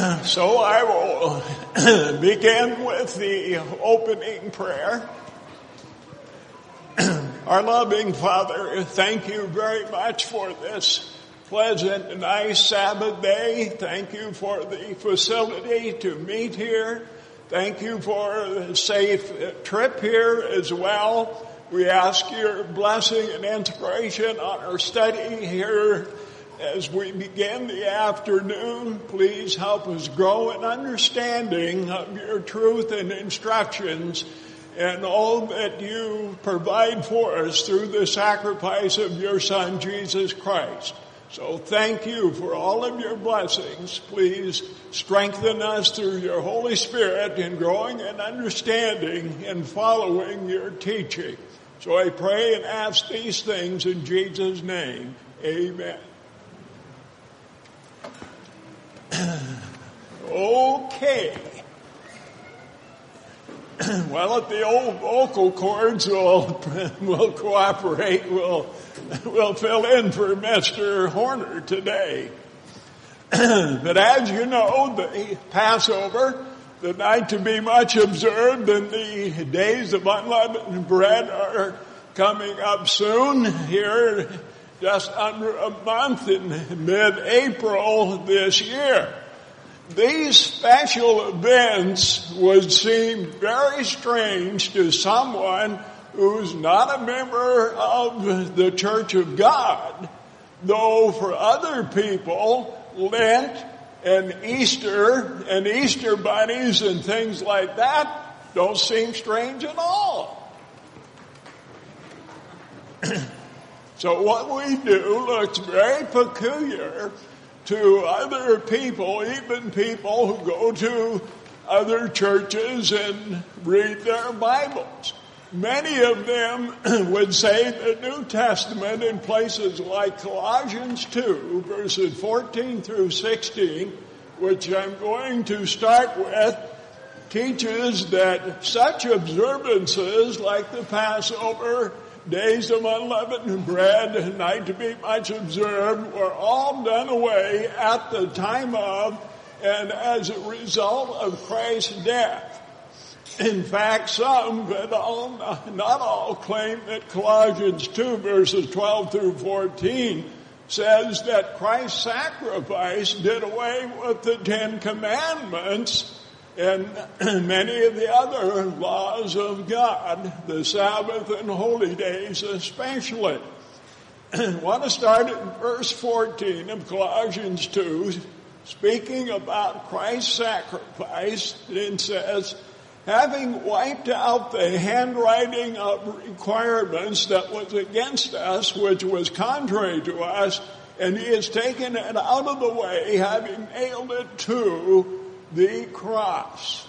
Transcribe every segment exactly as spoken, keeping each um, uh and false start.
So I will begin with the opening prayer. Our loving Father, thank you very much for this pleasant and nice Sabbath day. Thank you for the facility to meet here. Thank you for a safe trip here as well. We ask your blessing and inspiration on our study here as we begin the afternoon. Please help us grow in understanding of your truth and instructions and all that you provide for us through the sacrifice of your Son, Jesus Christ. So thank you for all of your blessings. Please strengthen us through your Holy Spirit in growing in understanding and following your teaching. So I pray and ask these things in Jesus' name. Amen. Okay. Well, if the old vocal cords will will cooperate, we'll we'll fill in for Mister Horner today. But as you know, the Passover, the night to be much observed, and the days of unleavened bread are coming up soon. Here, just under a month in mid-April this year. These special events would seem very strange to someone who's not a member of the Church of God, though for other people, Lent and Easter and Easter bunnies and things like that don't seem strange at all. So what we do looks very peculiar to other people, even people who go to other churches and read their Bibles. Many of them would say the New Testament in places like Colossians two, verses fourteen through sixteen, which I'm going to start with, teaches that such observances like the Passover, days of unleavened bread, and night to be much observed, were all done away at the time of and as a result of Christ's death. In fact, some, but all, not all, claim that Colossians two, verses twelve through fourteen, says that Christ's sacrifice did away with the Ten Commandments and many of the other laws of God, the Sabbath and holy days especially. I want to start at verse fourteen of Colossians two, speaking about Christ's sacrifice. It says, having wiped out the handwriting of requirements that was against us, which was contrary to us, and he has taken it out of the way, having nailed it to the cross.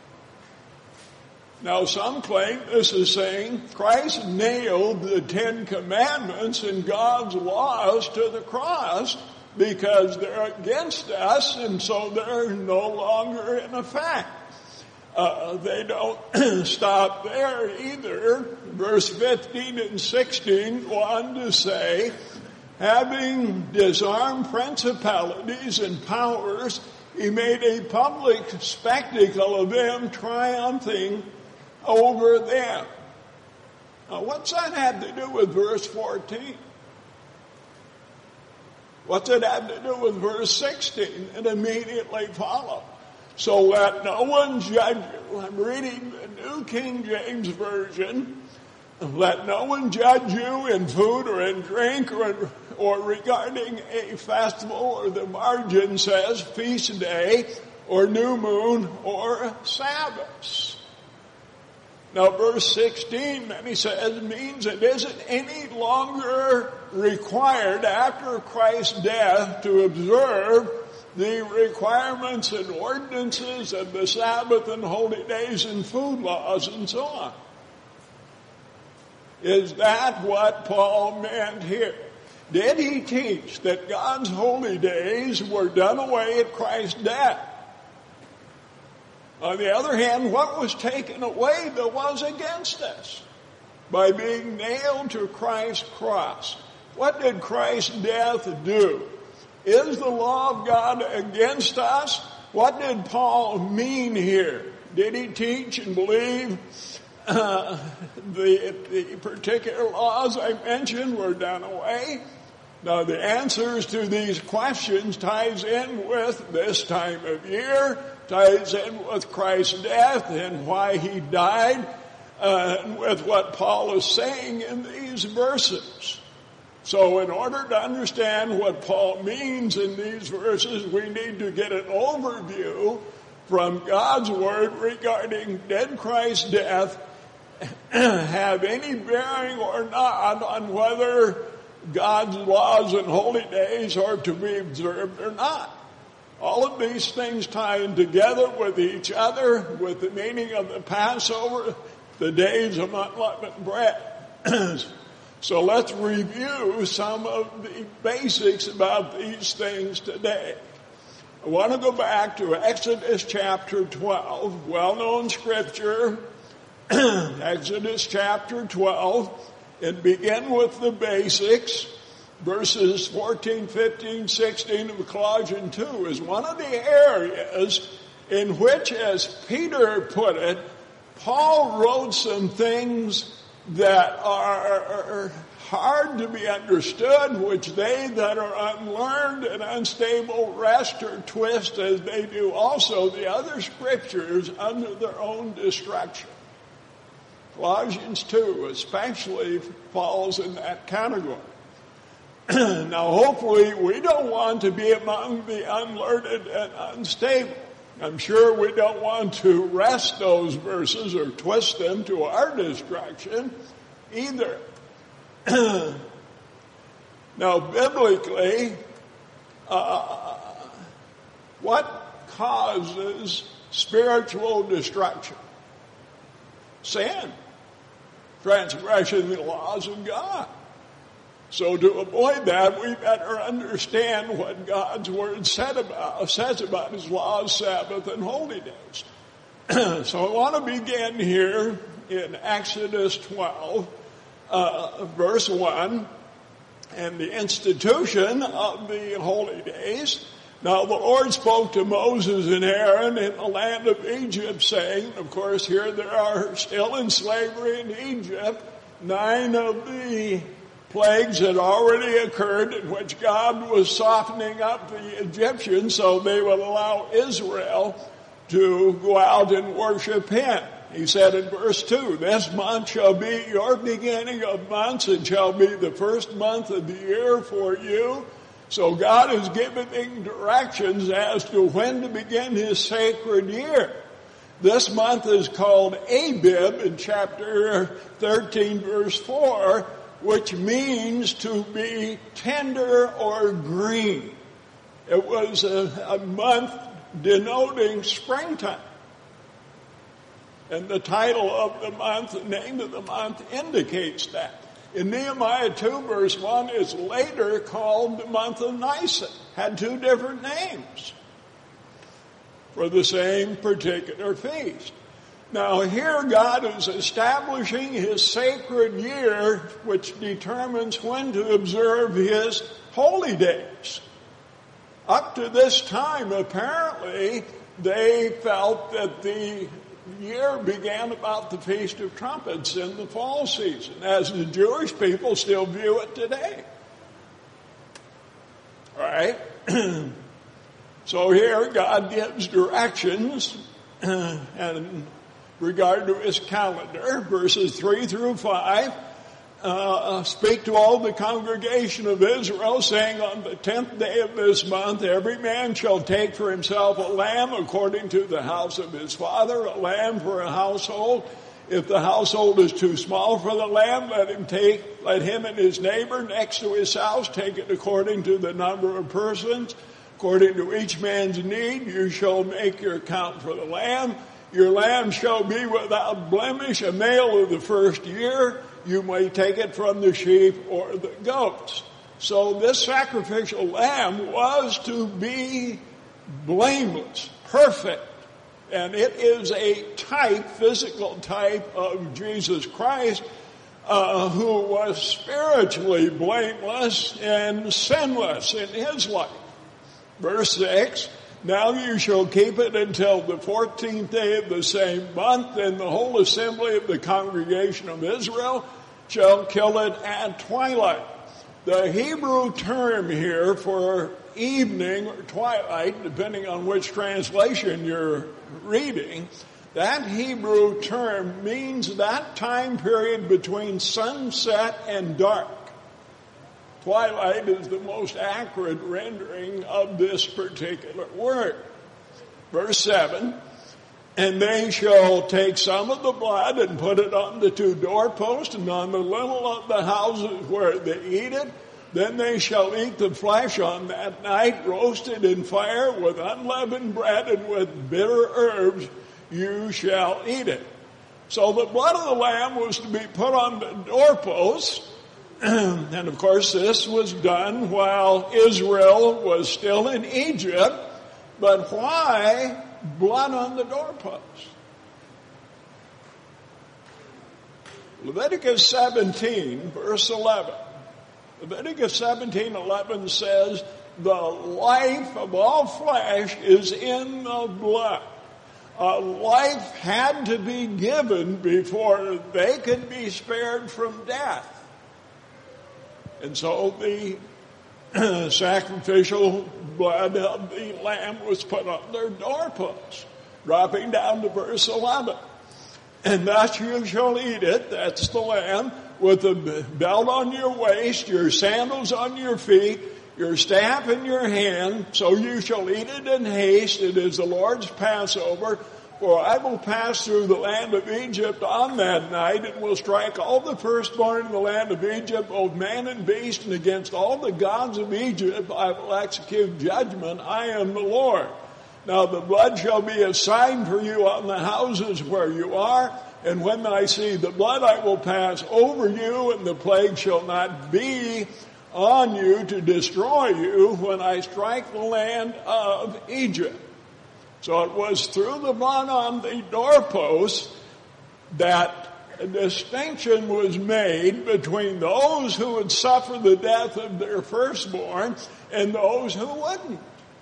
Now some claim this is saying Christ nailed the Ten Commandments and God's laws to the cross because they're against us and so they're no longer in effect. Uh, they don't stop there either. Verse fifteen and sixteen go on to say, having disarmed principalities and powers, he made a public spectacle of them, triumphing over them. Now, what's that have to do with verse fourteen? What's it have to do with verse sixteen that immediately follows? So let no one judge you. I'm reading the New King James Version. Let no one judge you in food or in drink or, or regarding a festival, or the margin says feast day or new moon or Sabbaths. Now verse sixteen, many says, means it isn't any longer required after Christ's death to observe the requirements and ordinances of the Sabbath and holy days and food laws and so on. Is that what Paul meant here? Did he teach that God's holy days were done away at Christ's death? On the other hand, what was taken away that was against us? By being nailed to Christ's cross. What did Christ's death do? Is the law of God against us? what did Paul mean here? Did he teach and believe uh, the, the particular laws I mentioned were done away? Now, the answers to these questions ties in with this time of year, ties in with Christ's death and why he died, uh, and with what Paul is saying in these verses. So in order to understand what Paul means in these verses, we need to get an overview from God's Word regarding did Christ's death have any bearing or not on whether God's laws and holy days are to be observed or not. All of these things tie in together with each other, with the meaning of the Passover, the days of unleavened bread. So let's review some of the basics about these things today. I want to go back to Exodus chapter twelve, well-known scripture, Exodus chapter twelve, and begin with the basics. Verses fourteen, fifteen, sixteen of Colossians two is one of the areas in which, as Peter put it, Paul wrote some things that are hard to be understood, which they that are unlearned and unstable wrest or twist, as they do also the other scriptures, under their own destruction. Colossians two especially falls in that category. Now, hopefully, we don't want to be among the unlearned and unstable. I'm sure we don't want to wrest those verses or twist them to our destruction either. Now, biblically, uh, what causes spiritual destruction? Sin. Transgression of the laws of God. So to avoid that, we better understand what God's Word said about, says about His laws, Sabbath, and holy days. So I want to begin here in Exodus twelve, uh, verse one, and the institution of the holy days. Now the Lord spoke to Moses and Aaron in the land of Egypt, saying, of course here they are still in slavery in Egypt, nine of the plagues had already occurred in which God was softening up the Egyptians so they would allow Israel to go out and worship Him. He said in verse two, this month shall be your beginning of months and shall be the first month of the year for you. So God is giving directions as to when to begin His sacred year. This month is called Abib in chapter thirteen verse four, which means to be tender or green. It was a, a month denoting springtime. And the title of the month, the name of the month, indicates that. In Nehemiah two verse one is later called the month of Nisan. Had two different names for the same particular feast. Now here God is establishing His sacred year, which determines when to observe His holy days. Up to this time, apparently, they felt that the year began about the Feast of Trumpets in the fall season, as the Jewish people still view it today. All right? So here God gives directions and regard to His calendar, verses three through five, uh, speak to all the congregation of Israel, saying, on the tenth day of this month, every man shall take for himself a lamb according to the house of his father, a lamb for a household. If the household is too small for the lamb, let him take, let him and his neighbor next to his house take it according to the number of persons. According to each man's need, you shall make your count for the lamb. Your lamb shall be without blemish, a male of the first year. You may take it from the sheep or the goats. So this sacrificial lamb was to be blameless, perfect. And it is a type, physical type of Jesus Christ, uh, who was spiritually blameless and sinless in His life. Verse six, Now you shall keep it until the fourteenth day of the same month, and the whole assembly of the congregation of Israel shall kill it at twilight. The Hebrew term here for evening or twilight, depending on which translation you're reading, that Hebrew term means that time period between sunset and dark. Twilight is the most accurate rendering of this particular word. Verse seven, and they shall take some of the blood and put it on the two doorposts and on the lintel of the houses where they eat it. Then they shall eat the flesh on that night, roasted in fire with unleavened bread and with bitter herbs. You shall eat it. So the blood of the lamb was to be put on the doorposts. And of course this was done while Israel was still in Egypt. But why blood on the doorposts? Leviticus seventeen, verse eleven. Leviticus seventeen eleven says, the life of all flesh is in the blood. A life had to be given before they could be spared from death. And so the sacrificial blood of the lamb was put on their doorposts, dropping down to verse eleven. And thus you shall eat it, that's the lamb, with a belt on your waist, your sandals on your feet, your staff in your hand, so you shall eat it in haste. It is the Lord's Passover. For I will pass through the land of Egypt on that night, and will strike all the firstborn in the land of Egypt, both man and beast, and against all the gods of Egypt I will execute judgment. I am the Lord. Now the blood shall be a sign for you on the houses where you are, and when I see the blood I will pass over you, and the plague shall not be on you to destroy you when I strike the land of Egypt. So it was through the blood on the doorposts that a distinction was made between those who would suffer the death of their firstborn and those who wouldn't.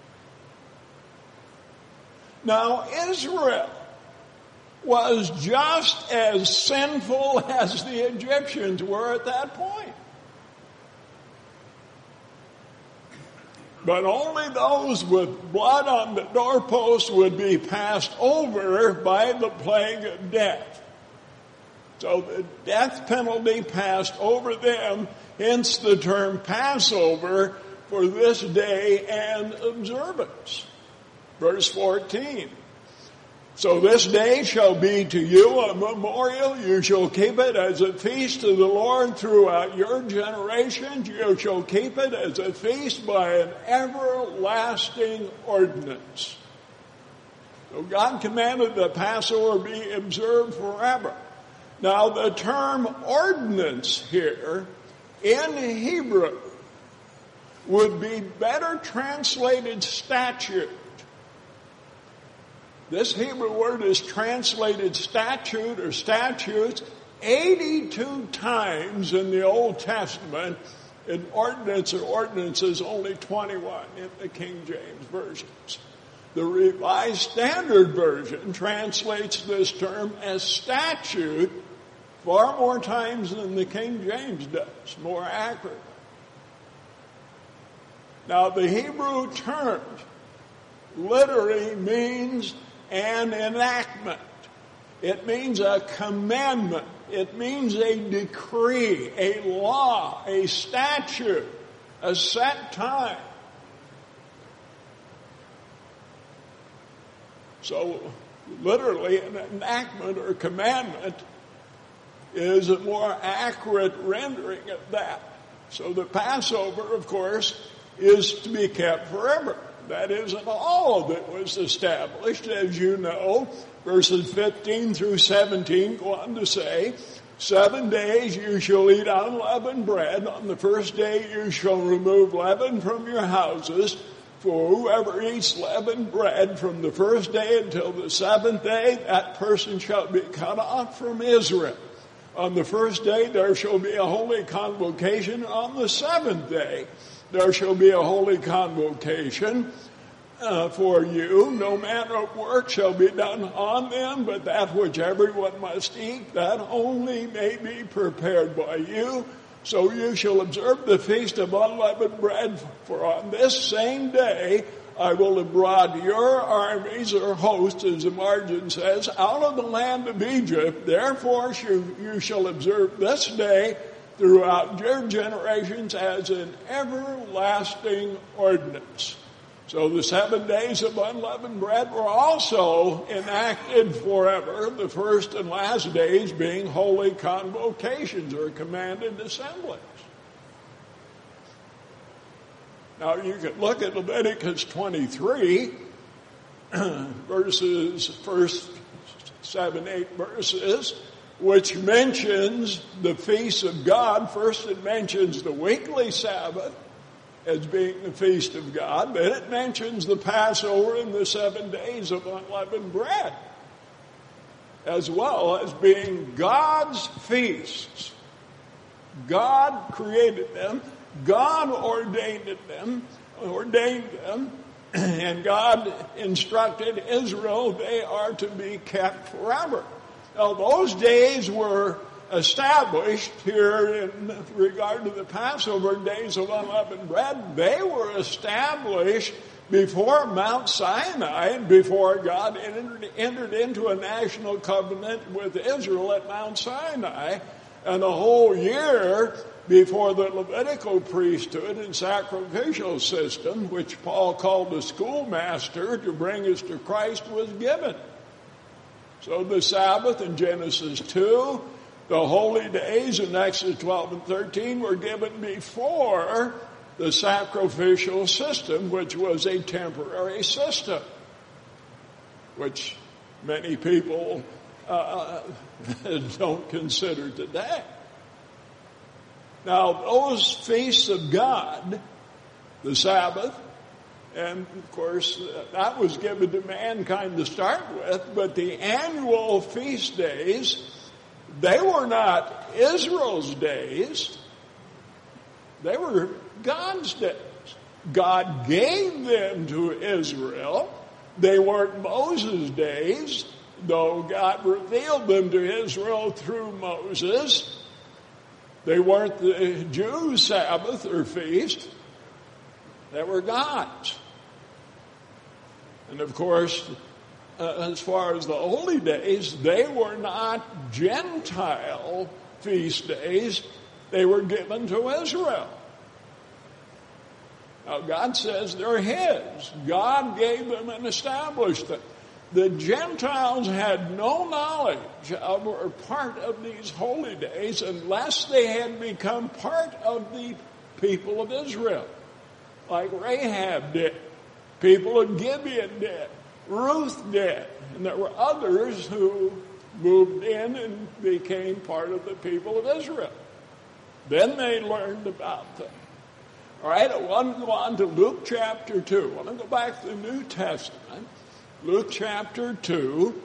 Now Israel was just as sinful as the Egyptians were at that point. But only those with blood on the doorpost would be passed over by the plague of death. So the death penalty passed over them, hence the term Passover for this day and observance. Verse fourteen. So this day shall be to you a memorial. You shall keep it as a feast to the Lord throughout your generations. You shall keep it as a feast by an everlasting ordinance. So God commanded the Passover be observed forever. Now the term ordinance here in Hebrew would be better translated statute. This Hebrew word is translated statute or statutes eighty-two times in the Old Testament. In ordinance or ordinances, only twenty-one in the King James versions. The Revised Standard Version translates this term as statute far more times than the King James does, more accurately. Now the Hebrew term literally means an enactment. It means a commandment. It means a decree, a law, a statute, a set time. So literally an enactment or commandment is a more accurate rendering of that. So the Passover, of course, is to be kept forever. That isn't all of it was established, as you know. Verses fifteen through seventeen go on to say, seven days you shall eat unleavened bread. On the first day you shall remove leaven from your houses. For whoever eats leavened bread from the first day until the seventh day, that person shall be cut off from Israel. On the first day there shall be a holy convocation. On the seventh day there shall be a holy convocation. uh, for you. No manner of work shall be done on them, but that which everyone must eat, that only may be prepared by you. So you shall observe the feast of unleavened bread, for on this same day I will have brought your armies or hosts, as the margin says, out of the land of Egypt. Therefore you shall observe this day throughout your generations as an everlasting ordinance. So the seven days of unleavened bread were also enacted forever, the first and last days being holy convocations or commanded assemblies. Now you can look at Leviticus twenty-three, verses, first seven, eight verses, which mentions the feasts of God. First it mentions the weekly Sabbath as being the feast of God. Then it mentions the Passover and the seven days of unleavened bread, as well as being God's feasts. God created them. God ordained them, ordained them, and God instructed Israel they are to be kept forever. Now those days were established here in regard to the Passover days of unleavened bread. They were established before Mount Sinai, before God entered, entered into a national covenant with Israel at Mount Sinai, and a whole year before the Levitical priesthood and sacrificial system, which Paul called the schoolmaster to bring us to Christ, was given. So the Sabbath in Genesis two, the holy days in Exodus twelve and thirteen were given before the sacrificial system, which was a temporary system, which many people uh, don't consider today. Now, those feasts of God, the Sabbath, and of course, that was given to mankind to start with, but the annual feast days, they were not Israel's days. They were God's days. God gave them to Israel. They weren't Moses' days, though God revealed them to Israel through Moses. They weren't the Jews' Sabbath or feast. They were God's. And of course, uh, as far as the holy days, they were not Gentile feast days. They were given to Israel. Now God says they're His. God gave them and established them. The Gentiles had no knowledge of or part of these holy days unless they had become part of the people of Israel, like Rahab did, people of Gibeon did, Ruth did, and there were others who moved in and became part of the people of Israel. Then they learned about them. All right, I want to go on to Luke chapter two. I want to go back to the New Testament. Luke chapter two.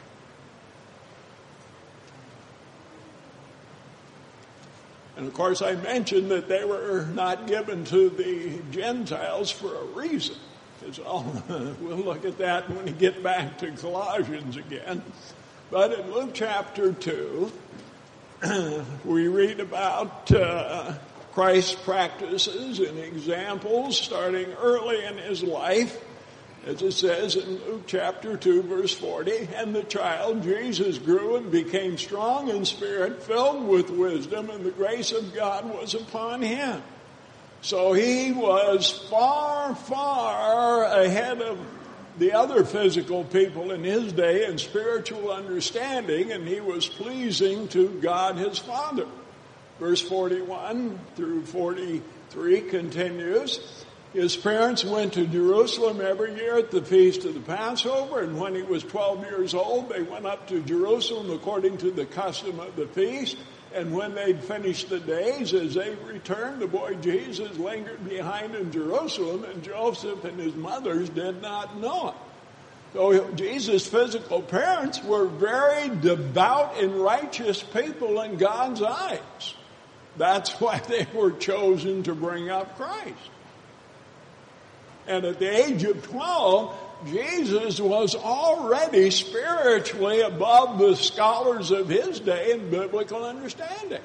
And of course I mentioned that they were not given to the Gentiles for a reason. Because we'll look at that when we get back to Colossians again. But in Luke chapter two, we read about uh, Christ's practices and examples starting early in His life. As it says in Luke chapter two, verse forty, and the child Jesus grew and became strong in spirit, filled with wisdom, and the grace of God was upon him. So he was far, far ahead of the other physical people in his day in spiritual understanding, and he was pleasing to God his Father. Verse forty-one through forty-three continues. His parents went to Jerusalem every year at the feast of the Passover, and when he was twelve years old, they went up to Jerusalem according to the custom of the feast. And when they'd finished the days, as they returned, the boy Jesus lingered behind in Jerusalem, and Joseph and his mothers did not know it. So Jesus' physical parents were very devout and righteous people in God's eyes. That's why they were chosen to bring up Christ. And at the age of twelve, Jesus was already spiritually above the scholars of his day in biblical understanding.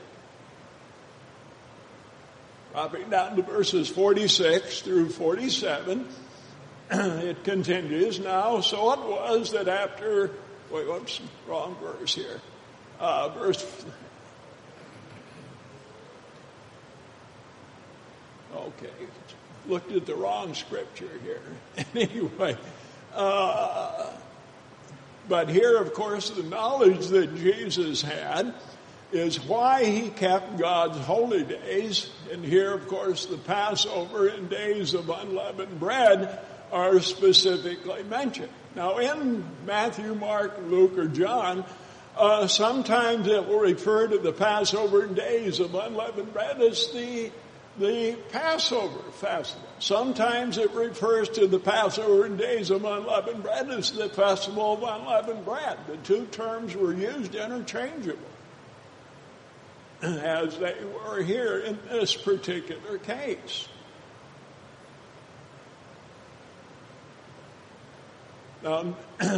Dropping down to verses forty-six through forty-seven, it continues. Now, so it was that after, wait, whoops, wrong verse here. Uh, verse, okay, looked at the wrong scripture here. Anyway, uh, but here, of course, the knowledge that Jesus had is why he kept God's holy days. And here, of course, the Passover and days of unleavened bread are specifically mentioned. Now, in Matthew, Mark, Luke, or John, uh, sometimes it will refer to the Passover and days of unleavened bread as the the Passover festival. Sometimes it refers to the Passover and days of unleavened bread as the festival of unleavened bread. The two terms were used interchangeably, as they were here in this particular case. Now,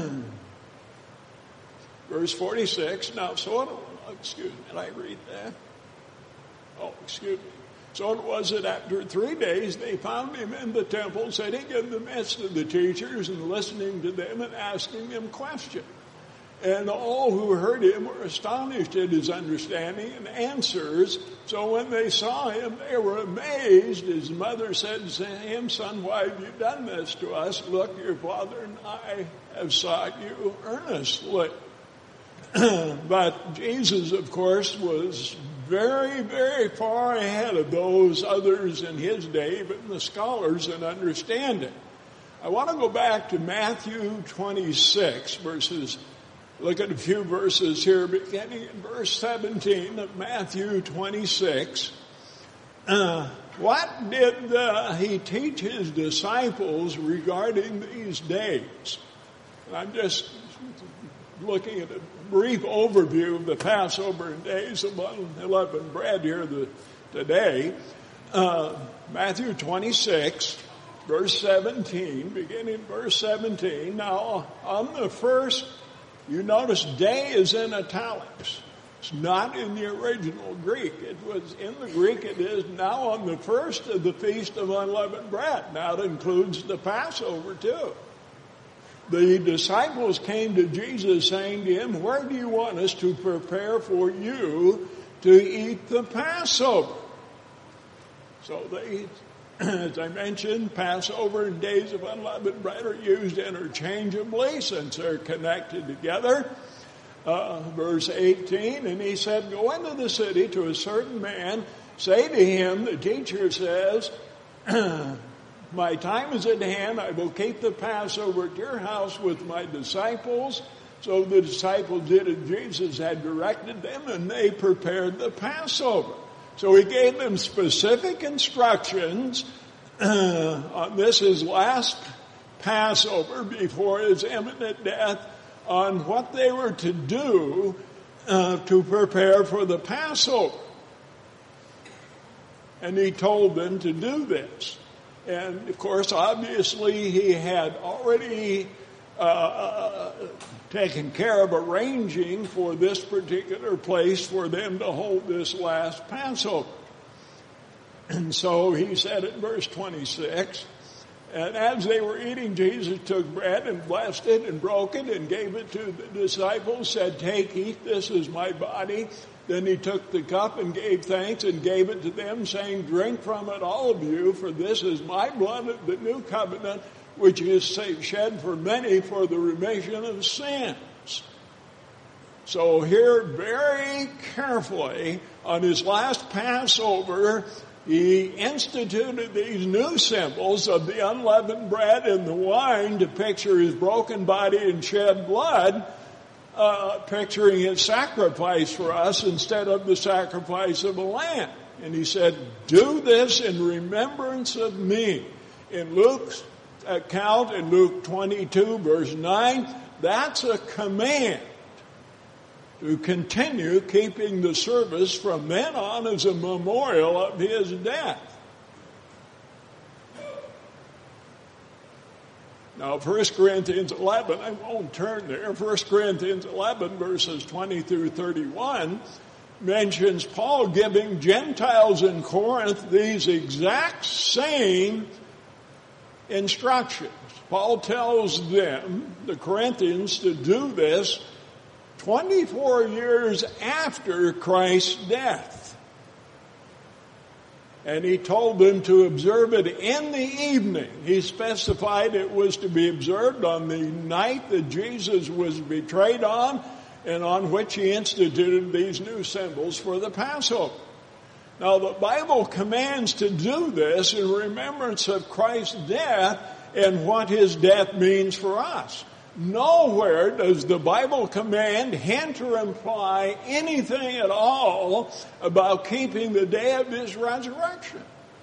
verse forty-six, now, so, excuse me, did I read that? Oh, excuse me. So it was that after three days they found him in the temple, sitting in the midst of the teachers and listening to them and asking them questions. And all who heard him were astonished at his understanding and answers. So when they saw him, they were amazed. His mother said to him, "Son, why have you done this to us? Look, your father and I have sought you earnestly." But Jesus, of course, was very, very far ahead of those others in his day, even the scholars in understanding. I want to go back to Matthew twenty-six, verses, look at a few verses here, beginning in verse seventeen of Matthew twenty-six. Uh, what did uh, he teach his disciples regarding these days? I'm just looking at a brief overview of the Passover and days of unleavened bread here the, today. Uh, Matthew twenty-six, verse seventeen, beginning verse seventeen. Now, on the first, you notice day is in italics. It's not in the original Greek. It was in the Greek, it is now on the first of the Feast of Unleavened Bread. Now, it includes the Passover too. The disciples came to Jesus saying to him, "Where do you want us to prepare for you to eat the Passover?" So they, as I mentioned, Passover and days of unleavened bread are used interchangeably since they're connected together. Uh, verse eighteen, and he said, "Go into the city to a certain man, say to him, the teacher says, my time is at hand. I will keep the Passover at your house with my disciples." So the disciples did as Jesus had directed them, and they prepared the Passover. So he gave them specific instructions uh, on this, his last Passover before his imminent death, on what they were to do uh, to prepare for the Passover. And he told them to do this. And, of course, obviously he had already uh, taken care of arranging for this particular place for them to hold this last Passover. And so he said in verse twenty-six, and as they were eating, Jesus took bread and blessed it and broke it and gave it to the disciples, said, "Take, eat, this is my body." Then he took the cup and gave thanks and gave it to them, saying, "Drink from it, all of you, for this is my blood of the new covenant, which is shed for many for the remission of sins." So here, very carefully, on his last Passover, he instituted these new symbols of the unleavened bread and the wine to picture his broken body and shed blood, Uh, picturing his sacrifice for us instead of the sacrifice of a lamb. And he said, "Do this in remembrance of me." In Luke's account, in Luke twenty-two, verse nine, that's a command to continue keeping the service from then on as a memorial of his death. Now, First Corinthians eleven, I won't turn there. First Corinthians eleven, verses twenty through thirty-one, mentions Paul giving Gentiles in Corinth these exact same instructions. Paul tells them, the Corinthians, to do this twenty-four years after Christ's death. And he told them to observe it in the evening. He specified it was to be observed on the night that Jesus was betrayed on, and on which he instituted these new symbols for the Passover. Now, the Bible commands to do this in remembrance of Christ's death and what his death means for us. Nowhere does the Bible command, hint, or imply anything at all about keeping the day of his resurrection.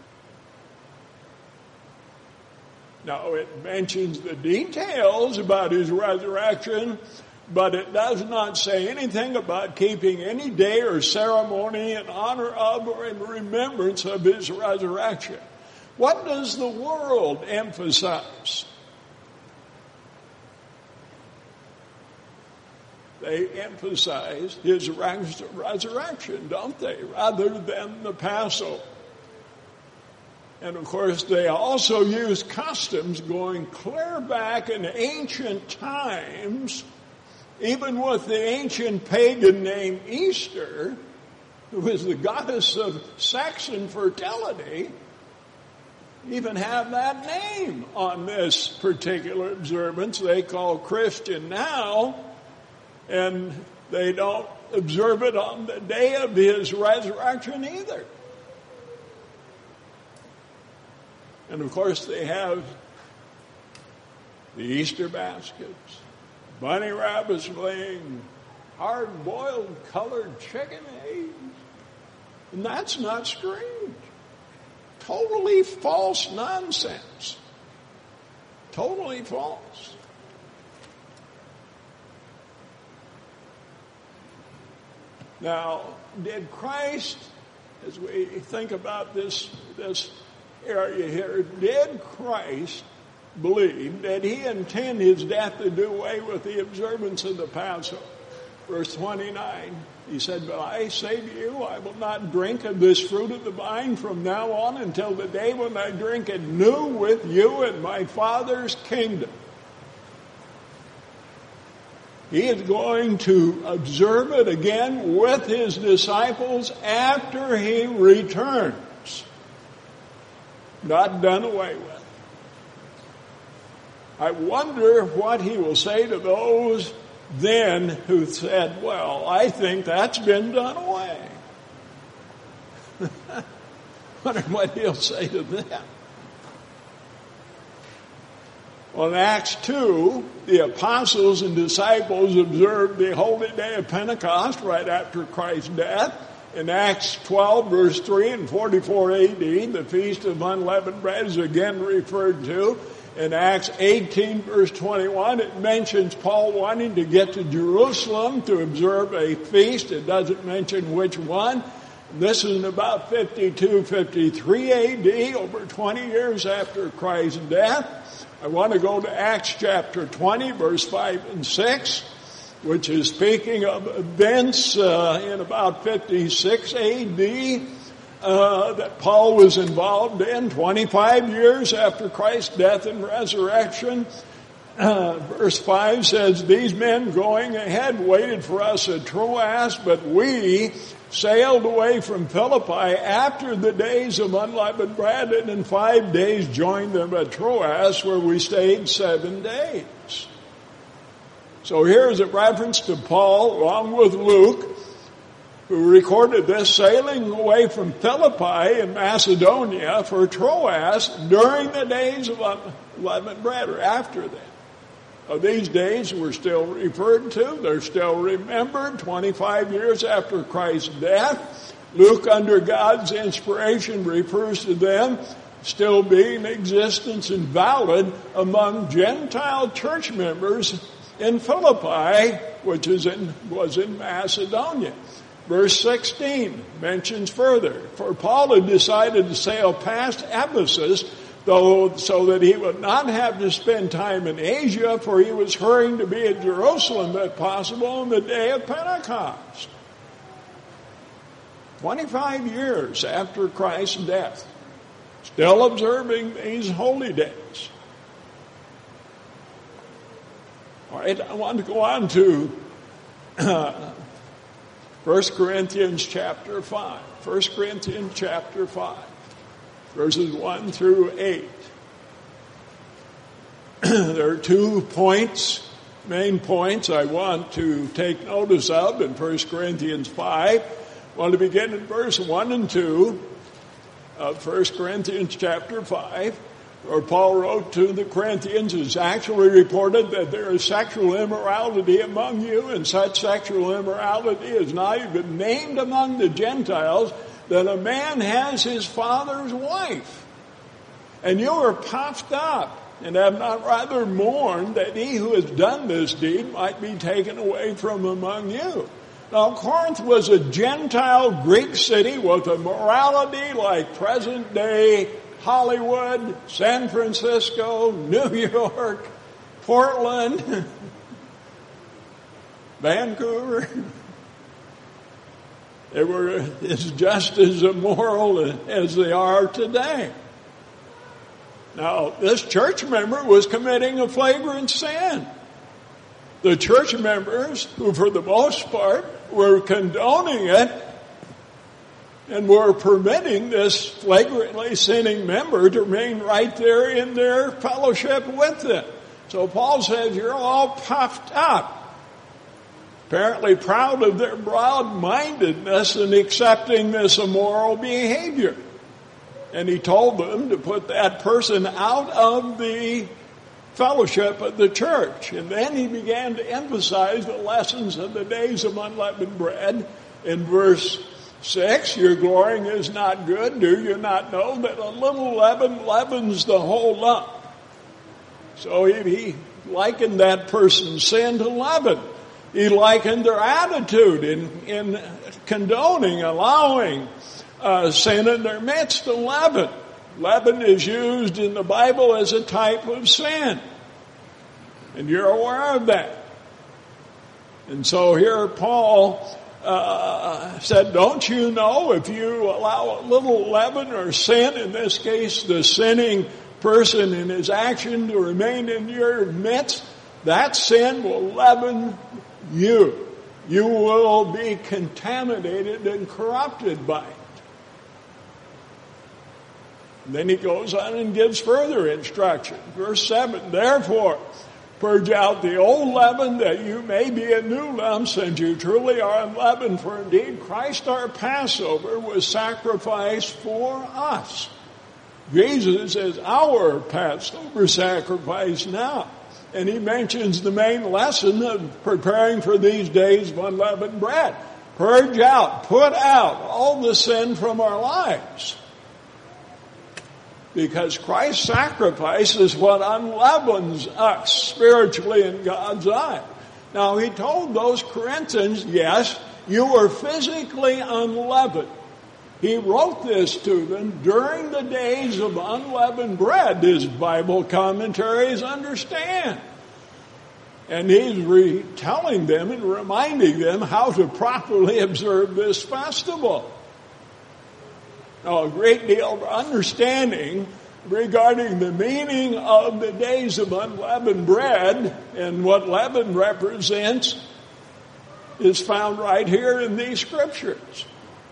Now, it mentions the details about his resurrection, but it does not say anything about keeping any day or ceremony in honor of or in remembrance of his resurrection. What does the world emphasize? They emphasize his resurrection, don't they, rather than the Passover. And of course, they also use customs going clear back in ancient times, even with the ancient pagan name Easter, who is the goddess of sex and fertility, even have that name on this particular observance they call Christian now. And they don't observe it on the day of his resurrection either. And of course they have the Easter baskets, bunny rabbits laying hard-boiled colored chicken eggs. And that's not strange. Totally false nonsense. Totally false. Now, did Christ, as we think about this, this area here, did Christ believe that he intended his death to do away with the observance of the Passover? Verse twenty-nine, he said, "But I say to you, I will not drink of this fruit of the vine from now on until the day when I drink it new with you in my Father's kingdom." He is going to observe it again with his disciples after he returns. Not done away with. I wonder what he will say to those then who said, "Well, I think that's been done away." Wonder what he'll say to them. Well, in Acts two, the apostles and disciples observed the holy day of Pentecost right after Christ's death. In Acts twelve, verse three and forty-four A D, the Feast of Unleavened Bread is again referred to. In Acts eighteen, verse twenty-one, it mentions Paul wanting to get to Jerusalem to observe a feast. It doesn't mention which one. This is in about fifty-two, fifty-three A D, over twenty years after Christ's death. I want to go to Acts chapter twenty, verse five and six, which is speaking of events uh, in about fifty-six A D uh, that Paul was involved in, twenty-five years after Christ's death and resurrection. Uh, verse five says, "These men going ahead waited for us at Troas, but we sailed away from Philippi after the days of unleavened bread, and in five days joined them at Troas, where we stayed seven days." So here's a reference to Paul, along with Luke, who recorded this, sailing away from Philippi in Macedonia for Troas during the days of unleavened bread, or after that. Now, these days were still referred to. They're still remembered twenty-five years after Christ's death. Luke, under God's inspiration, refers to them still being in existence and valid among Gentile church members in Philippi, which is in, was in Macedonia. Verse sixteen mentions further, "For Paul had decided to sail past Ephesus though, so that he would not have to spend time in Asia, for he was hurrying to be at Jerusalem, if possible, on the day of Pentecost. twenty-five years after Christ's death, still observing these holy days. All right, I want to go on to uh, First Corinthians chapter five. First Corinthians chapter five, verses one through eight. There are two points, main points I want to take notice of in First Corinthians five. I want to begin in verse one and two of First Corinthians chapter five, where Paul wrote to the Corinthians. It's actually reported that there is sexual immorality among you, and such sexual immorality is not even named among the Gentiles, that a man has his father's wife. And you are puffed up, and have not rather mourned that he who has done this deed might be taken away from among you. Now, Corinth was a Gentile Greek city with a morality like present-day Hollywood, San Francisco, New York, Portland, Vancouver. They were it's just as immoral as they are today. Now, this church member was committing a flagrant sin. The church members, who for the most part were condoning it and were permitting this flagrantly sinning member to remain right there in their fellowship with them. So Paul says, you're all puffed up, apparently proud of their broad-mindedness in accepting this immoral behavior. And he told them to put that person out of the fellowship of the church. And then he began to emphasize the lessons of the days of unleavened bread. In verse six, your glorying is not good. Do you not know that a little leaven leavens the whole lump? So he, he likened that person's sin to leaven. He likened their attitude in, in condoning, allowing uh, sin in their midst to leaven. Leaven is used in the Bible as a type of sin. And you're aware of that. And so here Paul uh, said, don't you know if you allow a little leaven or sin, in this case the sinning person in his action, to remain in your midst, that sin will leaven you. You will be contaminated and corrupted by it. And then he goes on and gives further instruction. Verse seven, therefore, purge out the old leaven, that you may be a new lump, since you truly are unleavened. For indeed Christ our Passover was sacrificed for us. Jesus is our Passover sacrifice now. And he mentions the main lesson of preparing for these days of unleavened bread. Purge out, put out all the sin from our lives. Because Christ's sacrifice is what unleavens us spiritually in God's eye. Now, he told those Corinthians, yes, you were physically unleavened. He wrote this to them during the days of unleavened bread, his Bible commentaries understand. And he's retelling them and reminding them how to properly observe this festival. Now, a great deal of understanding regarding the meaning of the days of unleavened bread and what leaven represents is found right here in these scriptures.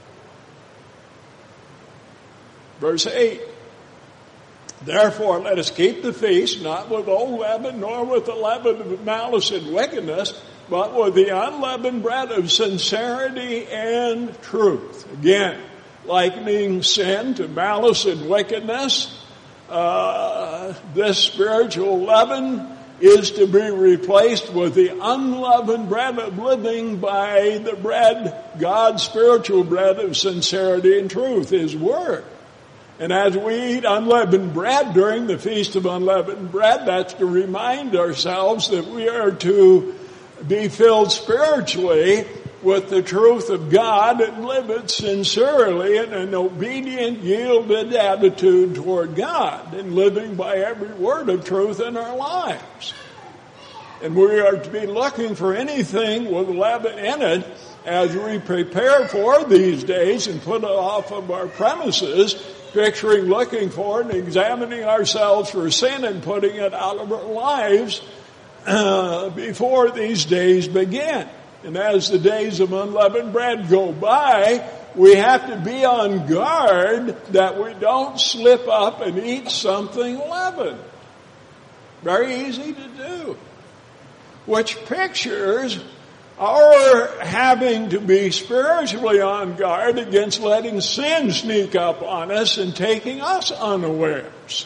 Verse eight, therefore let us keep the feast, not with old leaven, nor with the leaven of malice and wickedness, but with the unleavened bread of sincerity and truth. Again, likening sin to malice and wickedness, uh, this spiritual leaven is to be replaced with the unleavened bread of living by the bread, God's spiritual bread of sincerity and truth, His Word. And as we eat unleavened bread during the Feast of Unleavened Bread, that's to remind ourselves that we are to be filled spiritually with the truth of God and live it sincerely in an obedient, yielded attitude toward God and living by every word of truth in our lives. And we are to be looking for anything with leaven in it as we prepare for these days and put it off of our premises, picturing looking for and examining ourselves for sin and putting it out of our lives uh, before these days begin. And as the days of unleavened bread go by, we have to be on guard that we don't slip up and eat something leavened. Very easy to do. Which pictures our having to be spiritually on guard against letting sin sneak up on us and taking us unawares.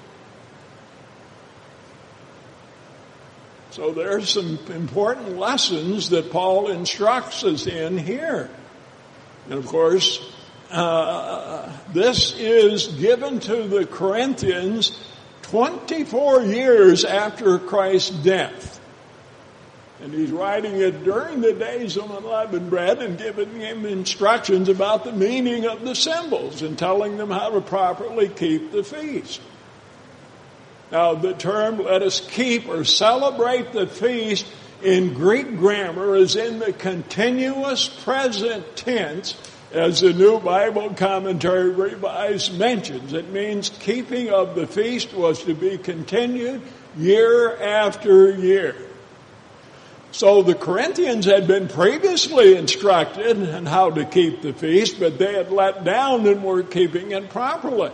So there's some important lessons that Paul instructs us in here. And of course, uh, this is given to the Corinthians twenty-four years after Christ's death. And he's writing it during the days of unleavened bread and giving them instructions about the meaning of the symbols and telling them how to properly keep the feast. Now, the term "let us keep" or "celebrate the feast" in Greek grammar is in the continuous present tense, as the New Bible Commentary Revised mentions. It means keeping of the feast was to be continued year after year. So the Corinthians had been previously instructed in how to keep the feast, but they had let down and were keeping it properly.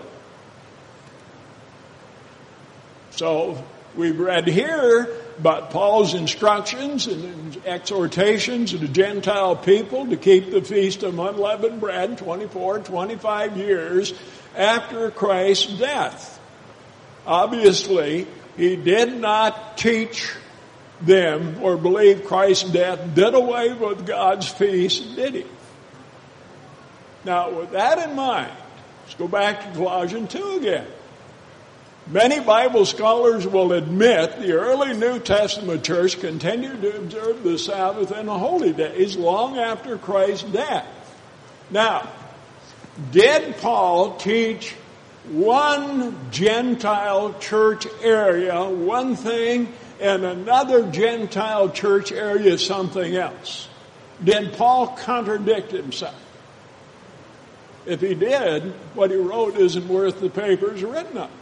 So we've read here about Paul's instructions and exhortations to the Gentile people to keep the Feast of Unleavened Bread twenty-four, twenty-five years after Christ's death. Obviously, he did not teach them or believe Christ's death did away with God's feast, did he? Now, with that in mind, let's go back to Colossians two again. Many Bible scholars will admit the early New Testament church continued to observe the Sabbath and the holy days long after Christ's death. Now, did Paul teach one Gentile church area one thing and another Gentile church area something else? Did Paul contradict himself? If he did, what he wrote isn't worth the paper it's written on.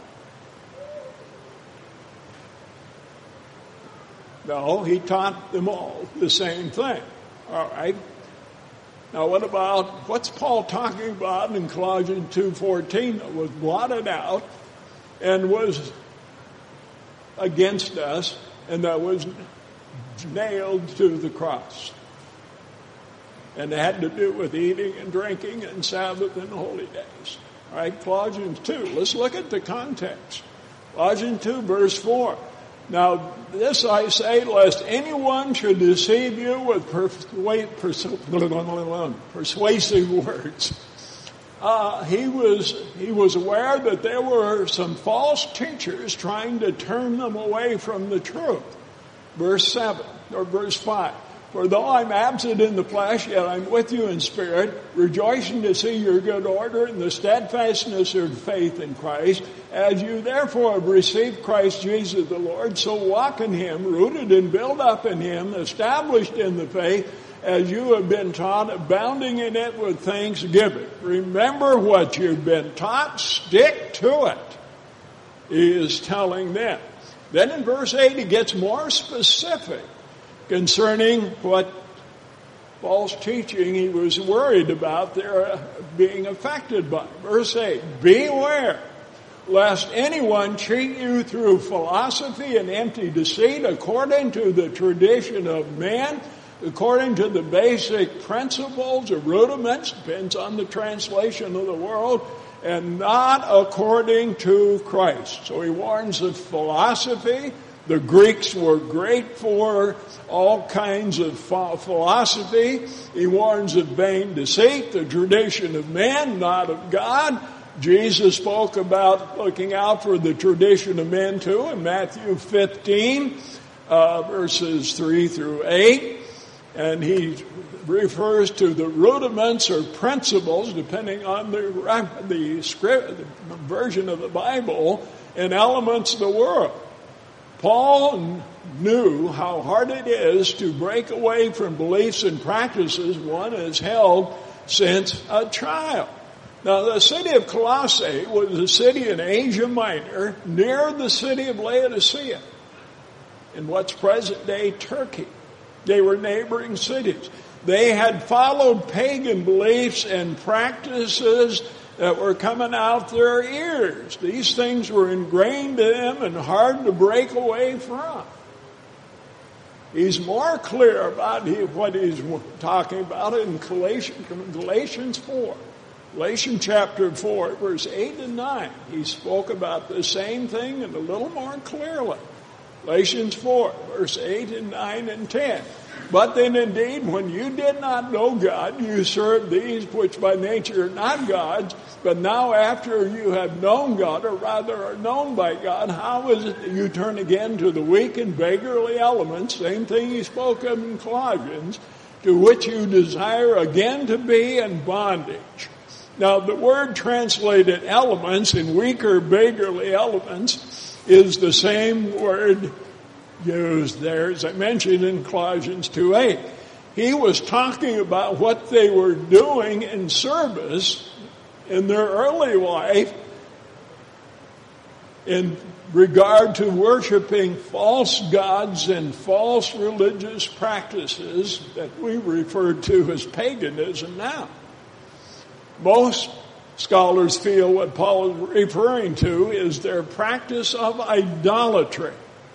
No, he taught them all the same thing. All right. Now what about, what's Paul talking about in Colossians two fourteen that was blotted out and was against us and that was nailed to the cross? And it had to do with eating and drinking and Sabbath and holy days. All right, Colossians two. Let's look at the context. Colossians two verse four. Now, this I say, lest anyone should deceive you with persu- persu- persuasive words. Uh, he was he was aware that there were some false teachers trying to turn them away from the truth. Verse seven, or verse five. For though I'm absent in the flesh, yet I'm with you in spirit, rejoicing to see your good order and the steadfastness of faith in Christ. As you therefore have received Christ Jesus the Lord, so walk in him, rooted and built up in him, established in the faith, as you have been taught, abounding in it with thanksgiving. Remember what you've been taught, stick to it, he is telling them. Then in verse eight, he gets more specific concerning what false teaching he was worried about their being affected by. Verse eight, beware lest anyone cheat you through philosophy and empty deceit according to the tradition of man, according to the basic principles or rudiments, depends on the translation of the world, and not according to Christ. So he warns of philosophy. The Greeks were great for all kinds of philosophy. He warns of vain deceit, the tradition of man, not of God. Jesus spoke about looking out for the tradition of men too in Matthew fifteen, uh, verses three through eight. And he refers to the rudiments or principles, depending on the, the script, the version of the Bible, and elements of the world. Paul knew how hard it is to break away from beliefs and practices one has held since a child. Now, the city of Colossae was a city in Asia Minor near the city of Laodicea in what's present-day Turkey. They were neighboring cities. They had followed pagan beliefs and practices that were coming out their ears. These things were ingrained in them and hard to break away from. He's more clear about what he's talking about in Galatians four. Galatians chapter four, verse eight and nine. He spoke about the same thing and a little more clearly. Galatians four, verse eight and nine and ten. But then indeed, when you did not know God, you served these which by nature are not gods. But now after you have known God, or rather are known by God, how is it that you turn again to the weak and beggarly elements, same thing he spoke of in Colossians, to which you desire again to be in bondage? Now the word translated elements in weaker, beggarly elements is the same word used there, as I mentioned in Colossians two eight. He was talking about what they were doing in service in their early life in regard to worshiping false gods and false religious practices that we refer to as paganism now. Most scholars feel what Paul is referring to is their practice of idolatry.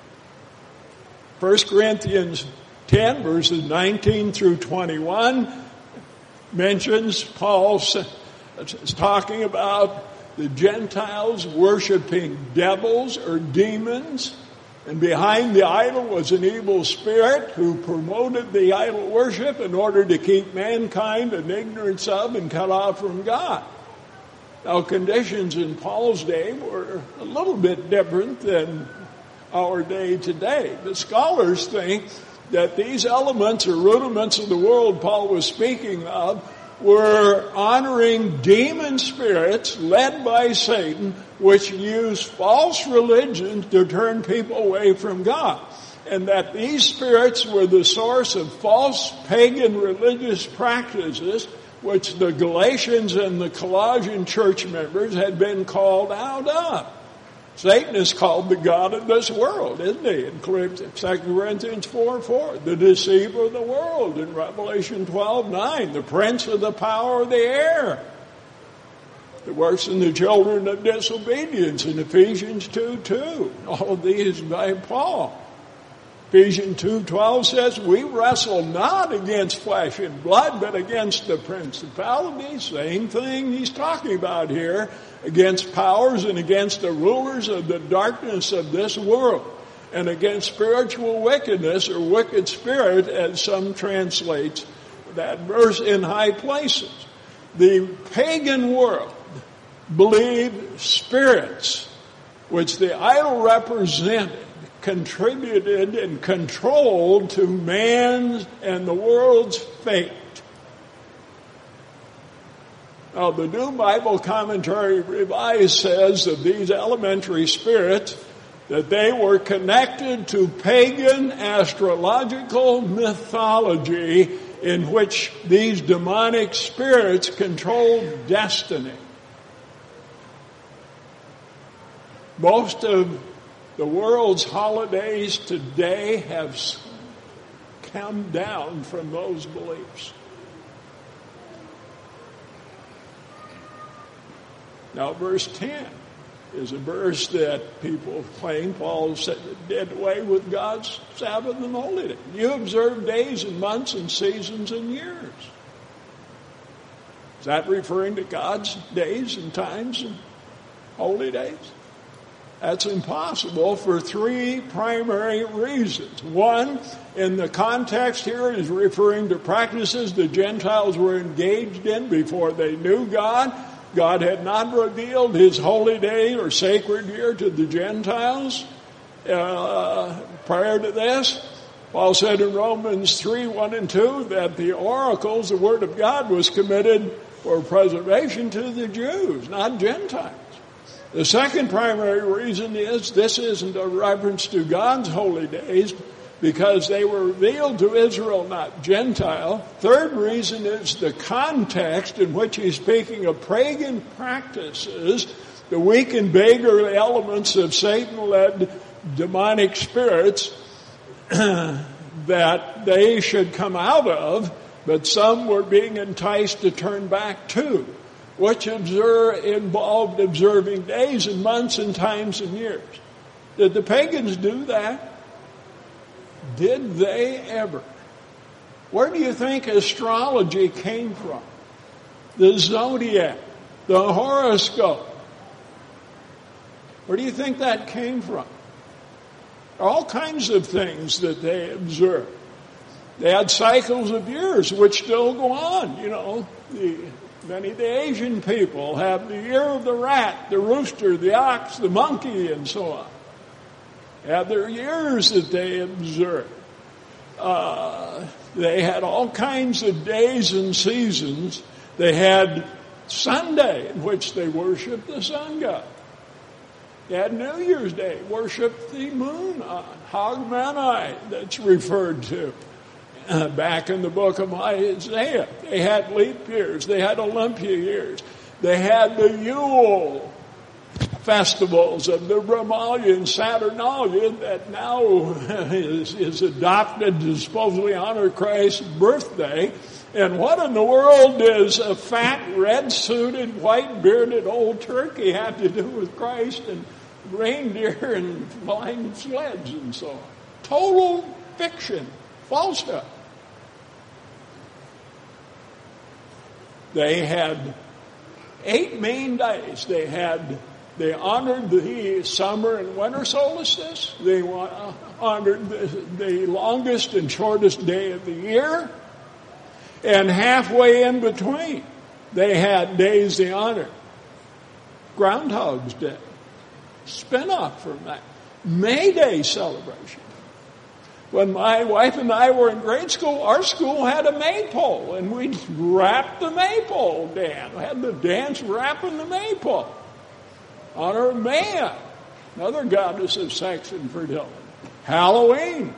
First Corinthians ten, verses nineteen through twenty-one, mentions Paul is talking about the Gentiles worshiping devils or demons, and behind the idol was an evil spirit who promoted the idol worship in order to keep mankind in ignorance of and cut off from God. Now, conditions in Paul's day were a little bit different than our day today. The scholars think that these elements or rudiments of the world Paul was speaking of were honoring demon spirits led by Satan, which use false religions to turn people away from God. And that these spirits were the source of false pagan religious practices, which the Galatians and the Colossian church members had been called out of. Satan is called the god of this world, isn't he? In Second Corinthians four four, the deceiver of the world. In Revelation twelve nine, the prince of the power of the air. The works in the children of disobedience in Ephesians two two. All of these by Paul. Ephesians two twelve says, we wrestle not against flesh and blood, but against the principalities. Same thing he's talking about here. Against powers and against the rulers of the darkness of this world. And against spiritual wickedness or wicked spirit, as some translates that verse, in high places. The pagan world believed spirits, which the idol represented, contributed and controlled to man's and the world's fate. Now, the New Bible Commentary Revised says of these elementary spirits that they were connected to pagan astrological mythology in which these demonic spirits controlled destiny. Most of the world's holidays today have come down from those beliefs. Now, verse ten is a verse that people claim Paul said did away with God's Sabbath and holy day. You observe days and months and seasons and years. Is that referring to God's days and times and holy days? That's impossible for three primary reasons. One, in the context here, is referring to practices the Gentiles were engaged in before they knew God. God had not revealed his holy day or sacred year to the Gentiles uh, prior to this. Paul said in Romans three, one and two that the oracles, the Word of God, was committed for preservation to the Jews, not Gentiles. The second primary reason is this isn't a reference to God's holy days because they were revealed to Israel, not Gentile. Third reason is the context in which he's speaking of pagan practices, the weak and beggarly elements of Satan-led demonic spirits that they should come out of, but some were being enticed to turn back to, which observe, involved observing days and months and times and years. Did the pagans do that? Did they ever? Where do you think astrology came from? The zodiac, the horoscope. Where do you think that came from? All kinds of things that they observed. They had cycles of years which still go on. You know, the, many of the Asian people have the year of the rat, the rooster, the ox, the monkey, and so on. They have their years that they observe. Uh, they had all kinds of days and seasons. They had Sunday in which they worshiped the sun god. They had New Year's Day, worshiped the moon on Hogmanay, that's referred to uh, back in the book of Isaiah. They had leap years. They had Olympia years. They had the Yule festivals of the Brahmalia and Saturnalia that now is, is adopted to supposedly honor Christ's birthday. And what in the world does a fat, red-suited, white-bearded old turkey have to do with Christ and reindeer and flying sleds and so on? Total fiction, falsehood. They had eight main days. They had, they honored the summer and winter solstice. They honored the, the longest and shortest day of the year. And halfway in between, they had days they honored. Groundhog's Day, spin-off from that. May Day celebration. When my wife and I were in grade school, our school had a maypole, and we'd wrap the maypole dance. We had the dance wrapping the maypole. Honor Maya, another goddess of sex and fertility. Halloween,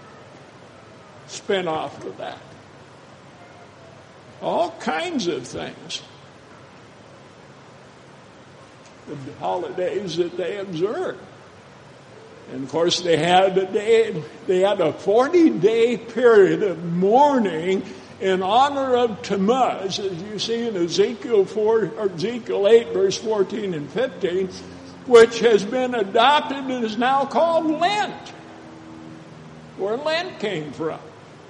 spin-off of that. All kinds of things. The holidays that they observed. And of course they had a day, they had a forty-day period of mourning in honor of Tammuz, as you see in Ezekiel four or Ezekiel eight, verse fourteen and fifteen, which has been adopted and is now called Lent, where Lent came from.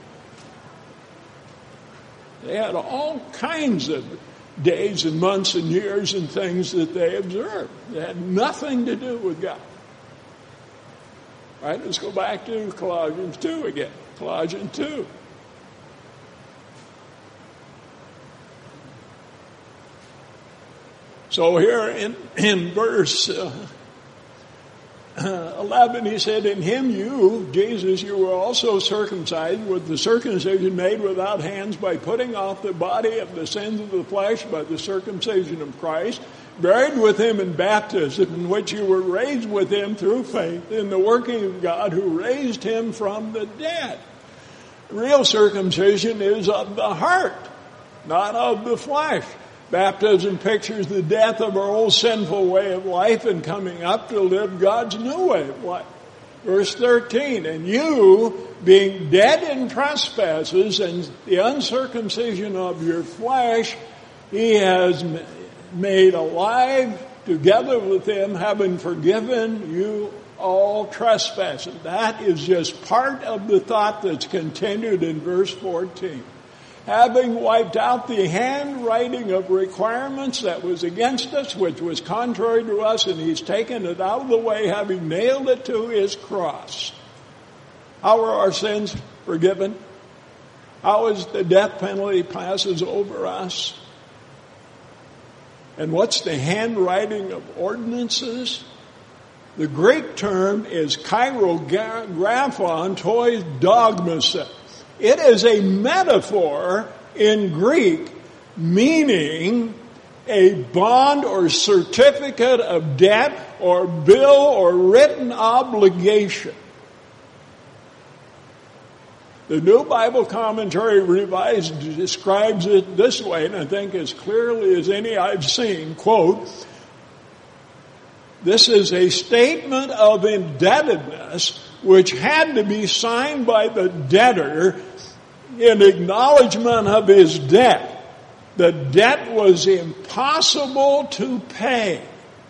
They had all kinds of days and months and years and things that they observed. They had nothing to do with God. All right, let's go back to Colossians two again. Colossians two. So here in, in verse uh, eleven, he said, in him you, Jesus, you were also circumcised with the circumcision made without hands by putting off the body of the sins of the flesh by the circumcision of Christ, buried with him in baptism, in which you were raised with him through faith in the working of God who raised him from the dead. Real circumcision is of the heart, not of the flesh. Baptism pictures the death of our old sinful way of life and coming up to live God's new way of life. Verse thirteen, and you, being dead in trespasses and the uncircumcision of your flesh, he has made alive together with him, having forgiven you all trespasses. That is just part of the thought that's continued in verse fourteen. Having wiped out the handwriting of requirements that was against us, which was contrary to us, and he's taken it out of the way, having nailed it to his cross. How are our sins forgiven? How is the death penalty passes over us? And what's the handwriting of ordinances? The Greek term is cheirographon tois dogmasa. It is a metaphor in Greek meaning a bond or certificate of debt or bill or written obligation. The New Bible Commentary Revised describes it this way, and I think as clearly as any I've seen, quote, "This is a statement of indebtedness which had to be signed by the debtor in acknowledgement of his debt. The debt was impossible to pay.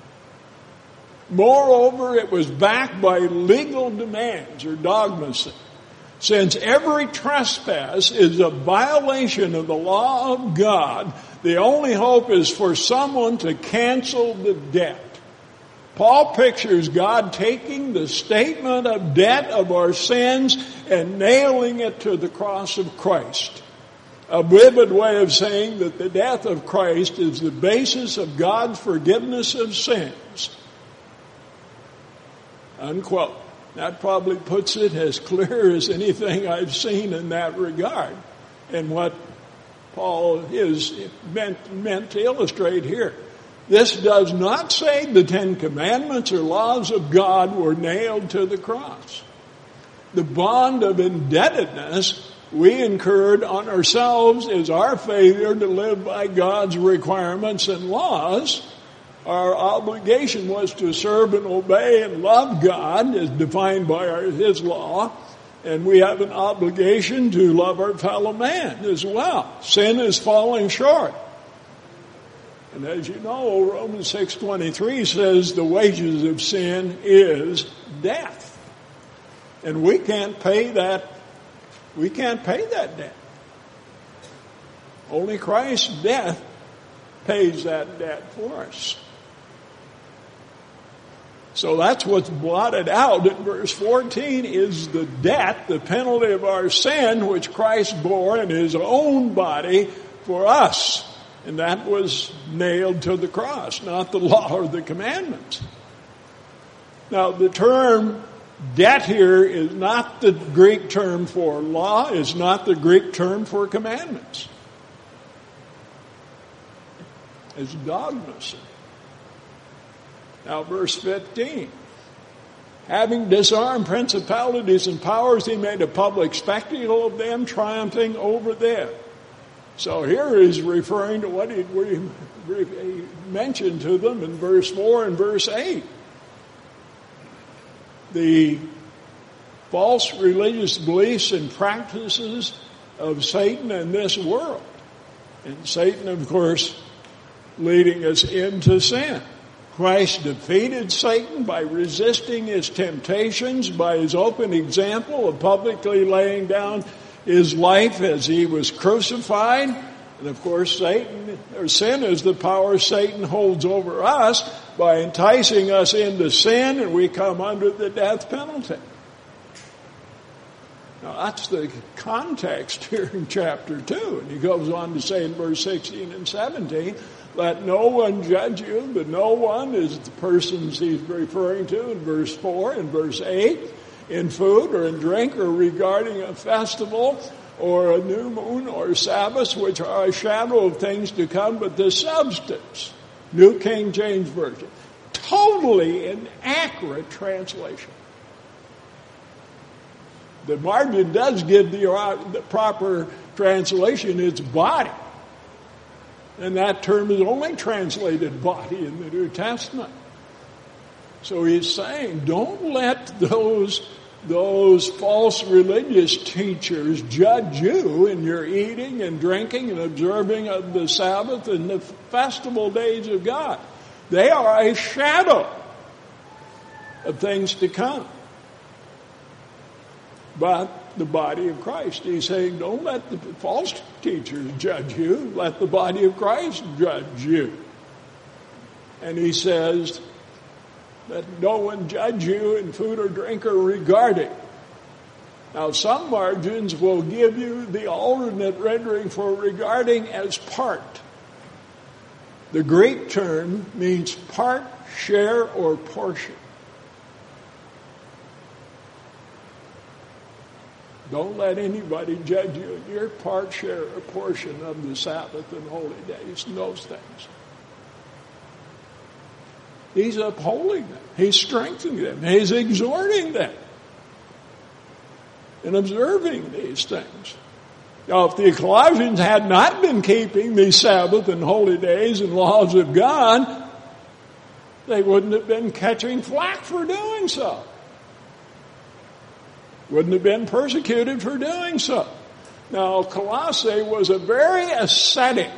Moreover, it was backed by legal demands or dogmas. Since every trespass is a violation of the law of God, the only hope is for someone to cancel the debt." Paul pictures God taking the statement of debt of our sins and nailing it to the cross of Christ. A vivid way of saying that the death of Christ is the basis of God's forgiveness of sins. Unquote. That probably puts it as clear as anything I've seen in that regard, and what Paul is meant, meant to illustrate here. This does not say the Ten Commandments or laws of God were nailed to the cross. The bond of indebtedness we incurred on ourselves is our failure to live by God's requirements and laws. Our obligation was to serve and obey and love God as defined by our, His law. And we have an obligation to love our fellow man as well. Sin is falling short. And as you know, Romans six twenty-three says the wages of sin is death. And we can't pay that, we can't pay that debt. Only Christ's death pays that debt for us. So that's what's blotted out in verse fourteen is the debt, the penalty of our sin, which Christ bore in His own body for us. And that was nailed to the cross, not the law or the commandments. Now, the term debt here is not the Greek term for law, is not the Greek term for commandments. It's dogmas. Now, verse fifteen. Having disarmed principalities and powers, He made a public spectacle of them, triumphing over them. So here He's referring to what He mentioned to them in verse four and verse eight. The false religious beliefs and practices of Satan in this world. And Satan, of course, leading us into sin. Christ defeated Satan by resisting his temptations, by His open example of publicly laying down His life as He was crucified. And of course, Satan, or sin is the power Satan holds over us by enticing us into sin, and we come under the death penalty. Now that's the context here in chapter two. And he goes on to say in verse sixteen and seventeen, "Let no one judge you," but no one is the persons he's referring to in verse four and verse eight, in food or in drink or regarding a festival or a new moon or Sabbath, which are a shadow of things to come, but the substance. New King James Version. Totally inaccurate translation. The margin does give the, uh, the proper translation, it's body. And that term is only translated body in the New Testament. So he's saying, don't let those, those false religious teachers judge you in your eating and drinking and observing of the Sabbath and the festival days of God. They are a shadow of things to come. But the body of Christ, he's saying, don't let the false teachers judge you. Let the body of Christ judge you. And he says, let no one judge you in food or drink or regarding. Now, some margins will give you the alternate rendering for regarding as part. The Greek term means part, share, or portion. Don't let anybody judge you in your part, share, or portion of the Sabbath and holy days and those things. He's upholding them. He's strengthening them. He's exhorting them in observing these things. Now, if the Colossians had not been keeping these Sabbath and holy days and laws of God, they wouldn't have been catching flack for doing so. Wouldn't have been persecuted for doing so. Now, Colossae was a very ascetic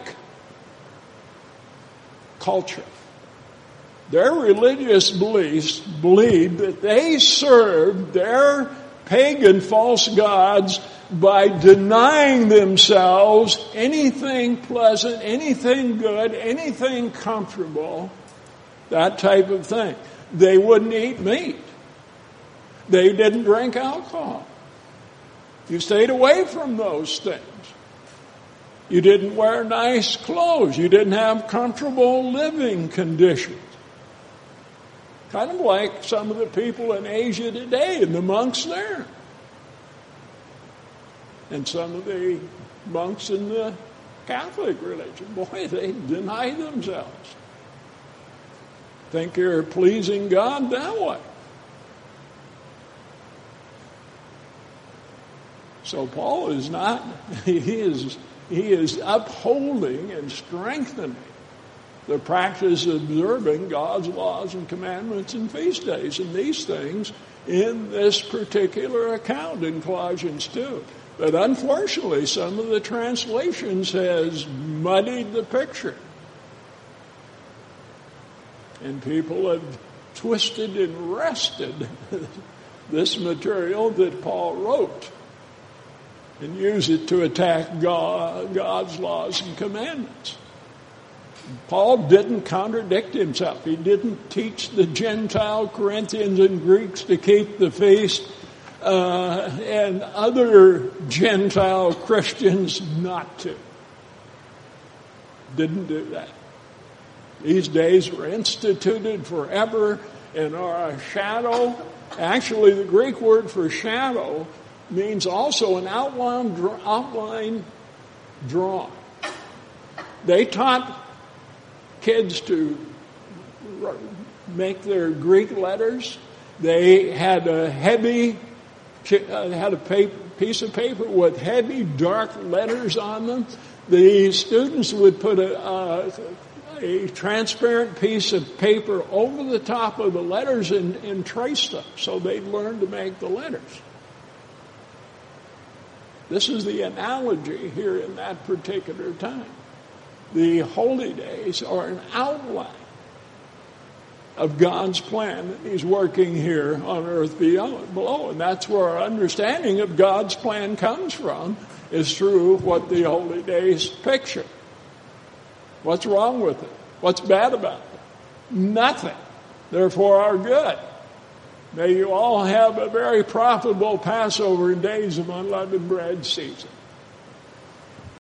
culture. Their religious beliefs believed that they served their pagan false gods by denying themselves anything pleasant, anything good, anything comfortable, that type of thing. They wouldn't eat meat. They didn't drink alcohol. You stayed away from those things. You didn't wear nice clothes. You didn't have comfortable living conditions. Kind of like some of the people in Asia today and the monks there. And some of the monks in the Catholic religion. Boy, they deny themselves. Think you're pleasing God that way. So Paul is not, he is, he is upholding and strengthening the practice of observing God's laws and commandments and feast days and these things in this particular account in Colossians two. But unfortunately, some of the translations has muddied the picture. And people have twisted and wrested this material that Paul wrote and use it to attack God, God's laws and commandments. Paul didn't contradict himself. He didn't teach the Gentile Corinthians and Greeks to keep the feast uh, and other Gentile Christians not to. Didn't do that. These days were instituted forever and are a shadow. Actually, the Greek word for shadow means also an outline, outline drawn. They taught kids to make their Greek letters. They had a heavy, had a paper, piece of paper with heavy, dark letters on them. The students would put a, a, a transparent piece of paper over the top of the letters and, and trace them, so they'd learn to make the letters. This is the analogy here in that particular time. The holy days are an outline of God's plan that He's working here on earth below. And that's where our understanding of God's plan comes from, is through what the holy days picture. What's wrong with it? What's bad about it? Nothing. Therefore are good. May you all have a very profitable Passover and Days of Unleavened Bread season.